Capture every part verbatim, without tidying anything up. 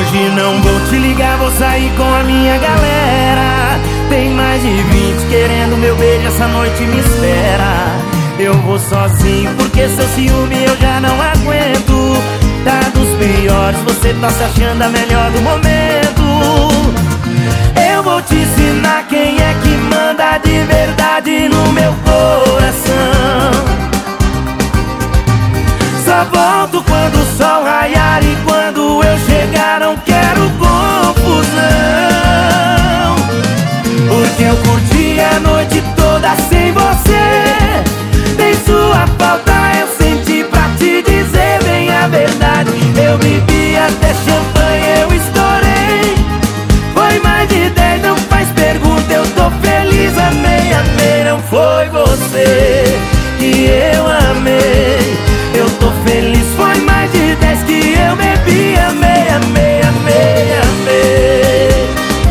Hoje não vou te ligar, vou sair com a minha galera. Tem mais de vinte querendo meu beijo, essa noite me espera. Eu vou sozinho porque seu ciúme eu já não aguento. Tá dos piores, você tá se achando a melhor do momento. Eu vou te ensinar quem é que manda de verdade no meu coração. Só volto quando o sol raiar e quando eu chegar não quero confusão. Porque eu curti a noite toda sem você. Nem sua falta eu senti, pra te dizer bem a verdade. Eu bebi até champanhe, eu estourei. Foi mais de dez, não faz pergunta, eu tô feliz. Amei, amei, não foi você que eu amei. Eu tô feliz, foi mais de dez que eu bebi. Amei, amei, amei, amei.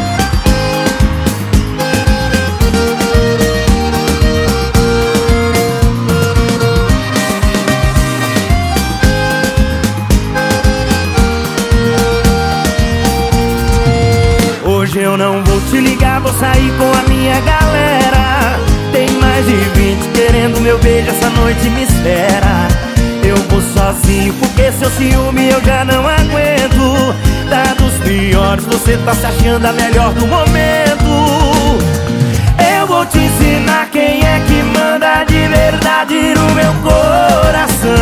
Hoje eu não vou te ligar, vou sair com a minha galera. Tem mais de vinte querendo meu beijo, essa noite me espera. Eu vou sozinho porque seu ciúme eu já não aguento. Tá dos piores, você tá se achando a melhor do momento. Eu vou te ensinar quem é que manda de verdade no meu coração.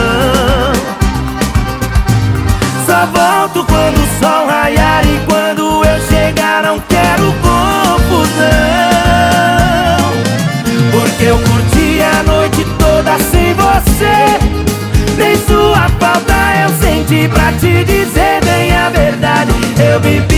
Só volto quando o sol raiar e quando eu chegar não quero confusão. Porque eu curti a noite toda sem você. Nem sua falta eu senti, pra te dizer bem a verdade. Eu bebi